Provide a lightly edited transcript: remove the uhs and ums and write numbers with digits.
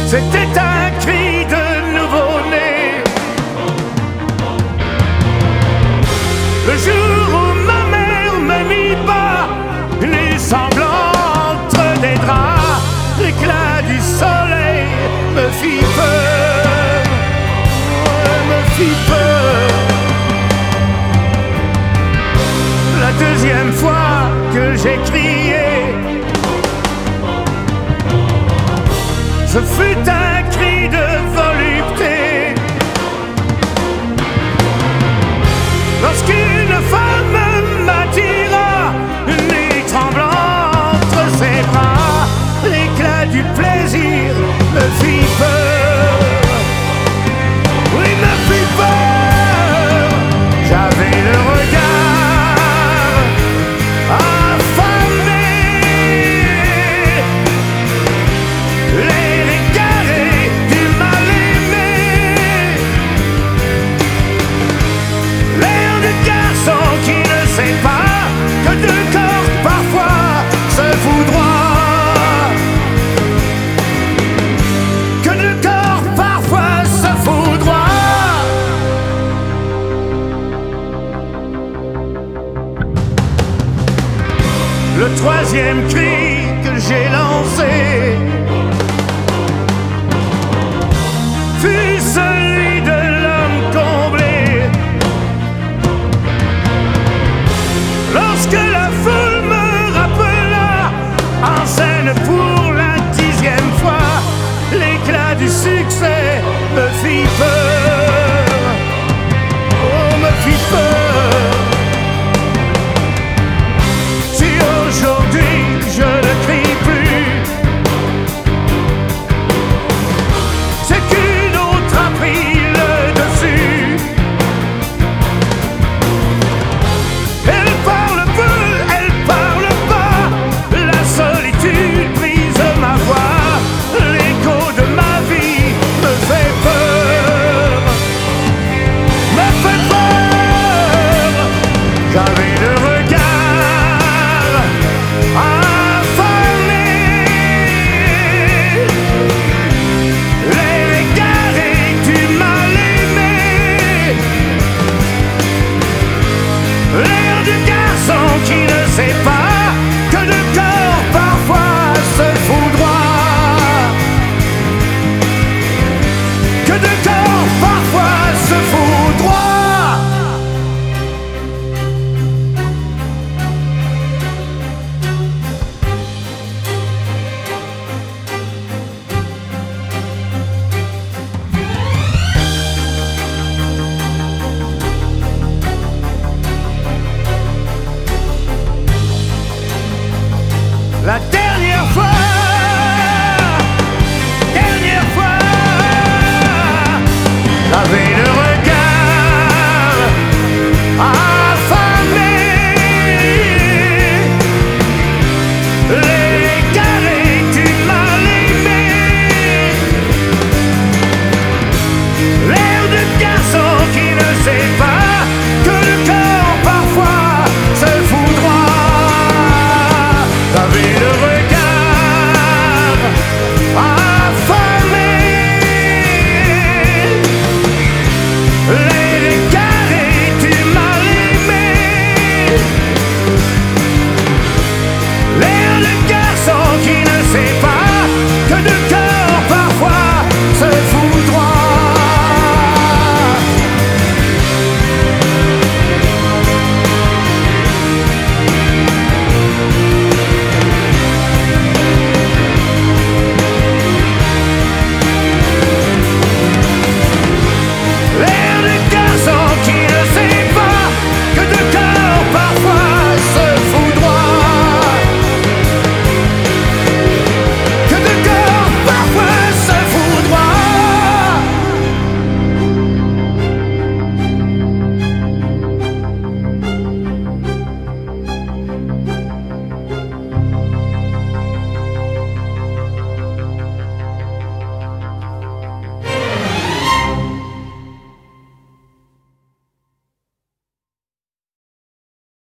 C'était un cri de nouveau-né. Le jour où ma mère me mit bas, nu semblant entre des draps, l'éclat du soleil me fit peur, me fit peur. La deuxième fois que j'ai crié, ce fut un cri de volupté. Lorsqu'une femme m'attira, nue tremblant entre ses bras, l'éclat du plaisir me fit peur. Oui, me fit peur. J'avais le regard affamé, l'air égaré du mal-aimé, l'air du garçon qui ne sait pas que deux corps parfois se foudroient, que deux corps parfois se foudroient. Le troisième cri que j'ai lancé fut celui de l'homme comblé. Lorsque la foule me rappela en scène pour la 10e fois, l'éclat du succès me fit peur, oh, me fit peur. Si aujourd'hui je ne crie plus, c'est qu'une autre a pris le dessus. Elle parle peu, elle parle pas, la solitude brise ma voix, l'écho de ma vie me fait peur, me fait peur. J'avais le regard affamé, l'air égaré du mal-aimé, l'air du garçon qui ne sait pas que deux corps parfois se foudroient, que deux corps parfois se foudroient. La dernière fois